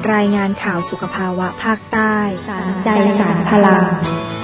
รายงานข่าวสุขภาวะภาคใต้ใจสารพลัง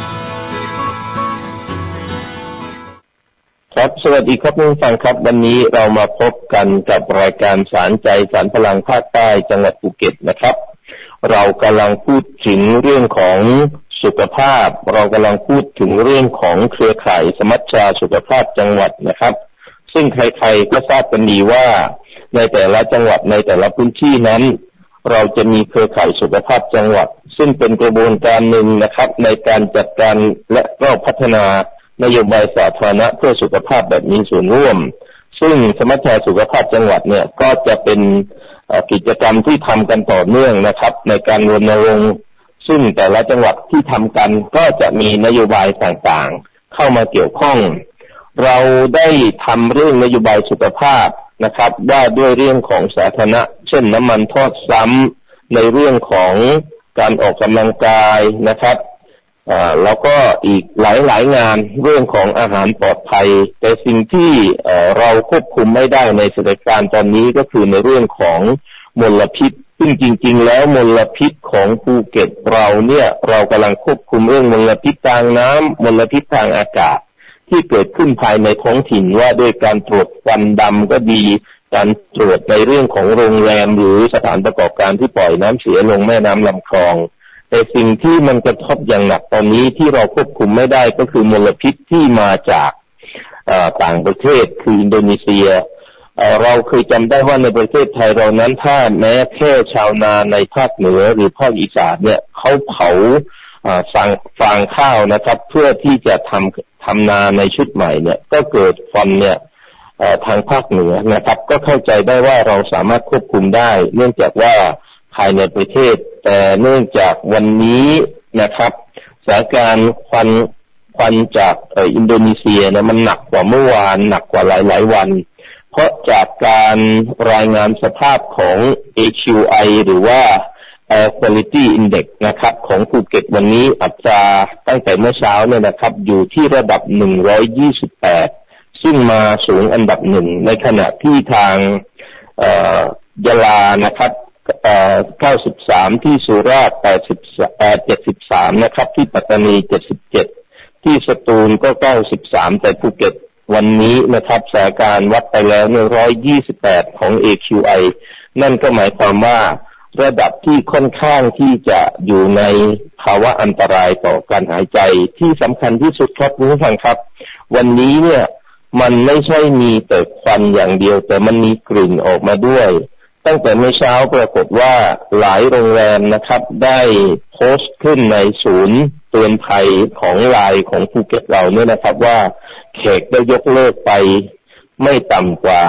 ครับสวัสดีครับผู้ฟังครับวันนี้เรามาพบกันกับรายการสารใจสารพลังภาคใต้จังหวัดภูเก็ตนะครับเรากำลังพูดถึงเรื่องของสุขภาพเรากำลังพูดถึงเรื่องของเครือข่ายสมัชชาสุขภาพจังหวัดนะครับซึ่งใครๆก็ทราบกันดีว่าในแต่ละจังหวัดในแต่ละพื้นที่นั้นเราจะมีเครือข่ายสุขภาพจังหวัดซึ่งเป็นกระบวนการหนึ่งนะครับในการจัดการและก็พัฒนานโยบายสาธารณะเพื่อสุขภาพแบบมีส่วนร่วมซึ่งสมัชชาสุขภาพจังหวัดเนี่ยก็จะเป็นกิจกรรมที่ทำกันต่อเนื่องนะครับในการรณรงค์ซึ่งแต่ละจังหวัดที่ทำกันก็จะมีนโยบายต่างๆเข้ามาเกี่ยวข้องเราได้ทำเรื่องนโยบายสุขภาพนะครับว่าด้วยเรื่องของสาธารณะเช่นน้ำมันทอดซ้ำในเรื่องของการออกกำลังกายนะครับแล้วก็อีกหลายงานเรื่องของอาหารปลอดภัยแต่สิ่งที่เราควบคุมไม่ได้ในสถานการณ์ตอนนี้ก็คือในเรื่องของมลพิษซึ่งจริงๆแล้วมลพิษของภูเก็ตเราเนี่ยเรากำลังควบคุมเรื่องมลพิษทางน้ำมลพิษทางอากาศที่เกิดขึ้นภายในท้องถิ่นว่าด้วยการตรวจควันดำก็ดีการตรวจในเรื่องของโรงแรมหรือสถานประกอบการที่ปล่อยน้ำเสียลงแม่น้ำลำคลองแต่สิ่งที่มันกระทบอย่างหนักตอนนี้ที่เราควบคุมไม่ได้ก็คือมลพิษที่มาจากต่างประเทศคืออินโดนีเซียเราเคยจำได้ว่าในประเทศไทยเรานั้นถ้าแม้แค่ชาวนาในภาคเหนือหรือภาคอีสานเนี่ยเขาเผาฟางข้าวนะครับเพื่อที่จะทำนาในชุดใหม่เนี่ยก็เกิดควันเนี่ยทางภาคเหนือนะครับก็เข้าใจได้ว่าเราสามารถควบคุมได้เนื่องจากว่าภายในประเทศแต่เนื่องจากวันนี้นะครับสถานการณ์ควันจากอินโดนีเซียเนี่ยมันหนักกว่าเมื่อวานหนักกว่าหลายวันเพราะจากการรายงานสภาพของ AQI หรือว่า Air Quality Index นะครับของภูเก็ตวันนี้อัตราตั้งแต่เมื่อเช้าเนี่ยนะครับอยู่ที่ระดับ128ซึ่งมาสูงอันดับหนึ่งในขณะที่ทางยะลานะครับ93ที่สุราษฎร์73นะครับที่ปัตตานี77ที่สตูลก็93แต่ภูเก็ตวันนี้นะครับสถานการณ์วัดไปแล้ว128ของ AQI นั่นก็หมายความว่าระดับที่ค่อนข้างที่จะอยู่ในภาวะอันตรายต่อการหายใจที่สำคัญที่สุดครับคุณผู้ฟังครับวันนี้เนี่ยมันไม่ใช่มีแต่ควันอย่างเดียวแต่มันมีกลิ่นออกมาด้วยตั้งแต่เมื่อเช้าปรากฏว่าหลายโรงแรมนะครับได้โพสต์ขึ้นในศูนย์เตือนภัยของไลน์ของภูเก็ตเราเนี่ยนะครับว่าแขกได้ยกเลิกไปไม่ต่ำกว่า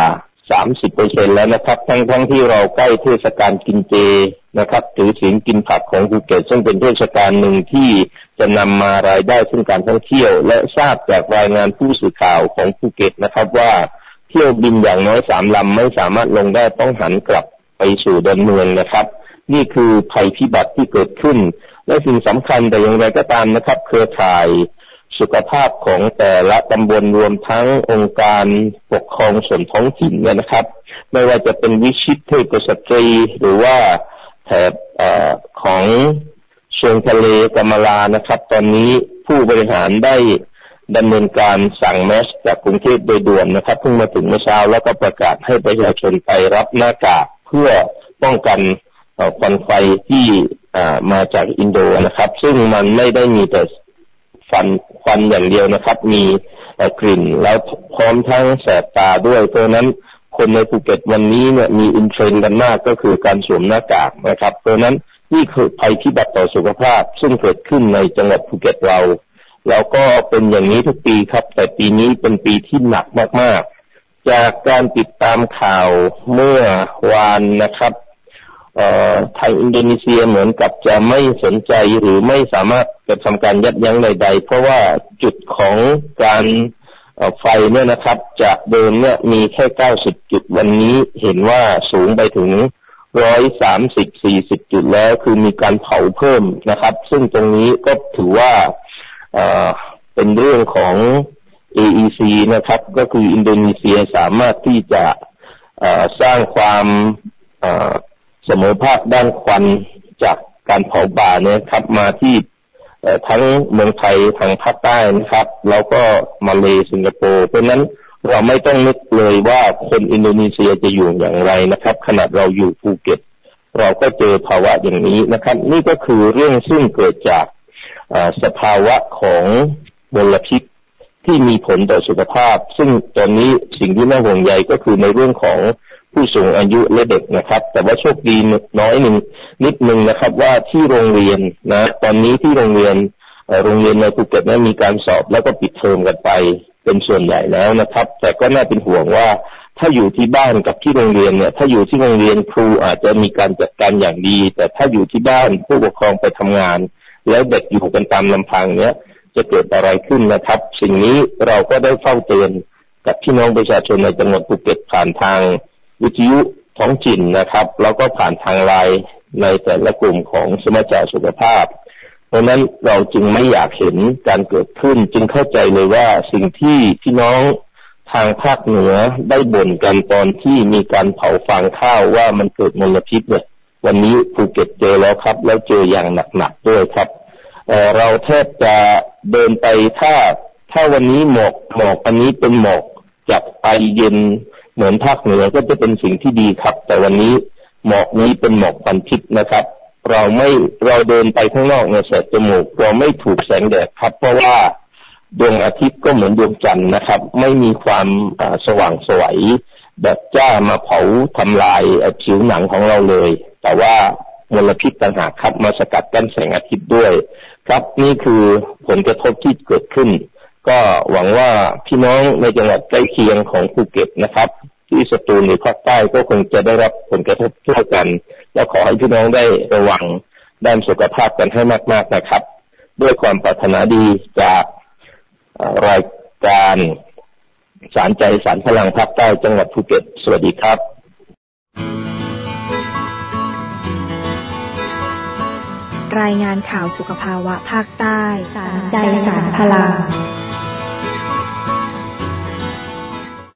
30% แล้วนะครับทั้งที่เราใกล้เทศกาลกินเจนะครับถือศีลกินผักของภูเก็ตซึ่งเป็นเทศกาลหนึ่งที่จะนำมารายได้ซึ่งการท่องเที่ยวและทราบจากรายงานผู้สื่อข่าวของภูเก็ตนะครับว่าเที่ยวบินอย่างน้อย3ลำไม่สามารถลงได้ต้องหันกลับไปสู่ดอนเมืองนะครับนี่คือภัยพิบัติที่เกิดขึ้นและสิ่งสำคัญแต่อย่างไรก็ตามนะครับเครือข่ายสุขภาพของแต่ละตำบลรวมทั้งองค์การปกครองส่วนท้องถิ่นเนี่ยนะครับไม่ว่าจะเป็นวิชิตเทพสตรีหรือว่าแถบของเชิงทะเลกำมะลานะครับตอนนี้ผู้บริหารได้ดำเนินการสั่งแมสจากกรุงเทพโดยด่วนนะครับเพิ่งมาถึงเมื่อเช้าแล้วก็ประกาศให้ประชาชนไปรับหน้ากากเพื่อป้องกันควันไฟที่มาจากอินโดนะครับซึ่งมันไม่ได้มีแต่ควันอย่างเดียวนะครับมีกลิ่นแล้วพร้อมทั้งแสบตาด้วยเพราะนั้นคนในภูเก็ตวันนี้เนี่ยมีอินเทรนด์กันมากก็คือการสวมหน้ากากนะครับเพราะนั้นนี่คือภัยพิบัติต่อสุขภาพซึ่งเกิดขึ้นในจังหวัดภูเก็ตเราแล้วก็เป็นอย่างนี้ทุกปีครับแต่ปีนี้เป็นปีที่หนักมากๆจากการติดตามข่าวเมื่อวานนะครับทางอินโดนีเซียเหมือนกับจะไม่สนใจหรือไม่สามารถจะทำการยับยั้งใดๆเพราะว่าจุดของการไฟเนี่ยนะครับจากเดิมเนี่ยมีแค่90จุดวันนี้เห็นว่าสูงไปถึง130-40จุดแล้วคือมีการเผาเพิ่มนะครับซึ่งตรงนี้ก็ถือว่าเป็นเรื่องของ AEC นะครับก็คืออินโดนีเซียสามารถที่จะสร้างความเสมอภาคด้านควันจากการเผาป่าเนี่ยครับมาที่ทั้งเมืองไทยทางภาคใต้นะครับแล้วก็มาเลสิงคโปร์เพราะนั้นเราไม่ต้องนึกเลยว่าคนอินโดนีเซียจะอยู่อย่างไรนะครับขนาดเราอยู่ภูเก็ตเราก็เจอภาวะอย่างนี้นะครับนี่ก็คือเรื่องซึ่งเกิดจากสภาวะของมลพิษที่มีผลต่อสุขภาพซึ่งตอนนี้สิ่งที่น่าห่วงใยก็คือในเรื่องของผู้สูงอายุและเด็กนะครับแต่ว่าโชคดีนิดนึงนะครับว่าที่โรงเรียนนะตอนนี้ที่โรงเรียนในภูเก็ตนั้นมีการสอบแล้วก็ปิดเทอมกันไปเป็นส่วนใหญ่แล้วนะครับแต่ก็น่าเป็นห่วงว่าถ้าอยู่ที่บ้านกับที่โรงเรียนเนี่ยถ้าอยู่ที่โรงเรียนครูอาจจะมีการจัดการอย่างดีแต่ถ้าอยู่ที่บ้านผู้ปกครองไปทำงานแล้วเด็กอยู่กันตามลำพังเนี้ยจะเกิดอะไรขึ้นนะครับสิ่งนี้เราก็ได้เฝ้าเตือนกับพี่น้องประชาชนในจังหวัดภูเก็ตผ่านทางวิทยุท้องถิ่นนะครับแล้วก็ผ่านทางไลน์ในแต่ละกลุ่มของสมาชิกสุขภาพเพราะนั้นเราจึงไม่อยากเห็นการเกิดขึ้นจึงเข้าใจเลยว่าสิ่งที่พี่น้องทางภาคเหนือได้บ่นกันตอนที่มีการเผาฟางข้าวว่ามันเกิดมลพิษเนี่ยวันนี้ภูเก็ตเจอแล้วครับแล้วเจออย่างหนักๆด้วยครับเราแทบจะเดินไปถ้าวันนี้หมอกอันนี้เป็นหมอกจากไอเย็นเหมือนภาคเหนือก็จะเป็นสิ่งที่ดีครับแต่วันนี้หมอกนี้เป็นหมอกควันพิษนะครับเราเดินไปข้างนอกเนี่ยแสบจมูกเราไม่ถูกแสงแดดครับเพราะว่าดวงอาทิตย์ก็เหมือนดวงจันทร์นะครับไม่มีความสว่างไสวแบบจ้ามาเผาทำลายผิวหนังของเราเลยแต่ว่ามลพิษต่างหากครับมาสกัดกั้นแสงอาทิตย์ด้วยครับนี่คือผลกระทบที่เกิดขึ้นก็หวังว่าพี่น้องในจังหวัดใกล้เคียงของภูเก็ตนะครับที่สตูลหรือภาคใต้ก็คงจะได้รับผลกระทบเท่ากันและขอให้พี่น้องได้ระวังด้านสุขภาพกันให้มากๆนะครับด้วยความปรารถนาดีจากรายการสารใจสารพลังภาคใต้จังหวัดภูเก็ตสวัสดีครับรายงานข่าวสุขภาวะภาคใต้สารใจสารพลัง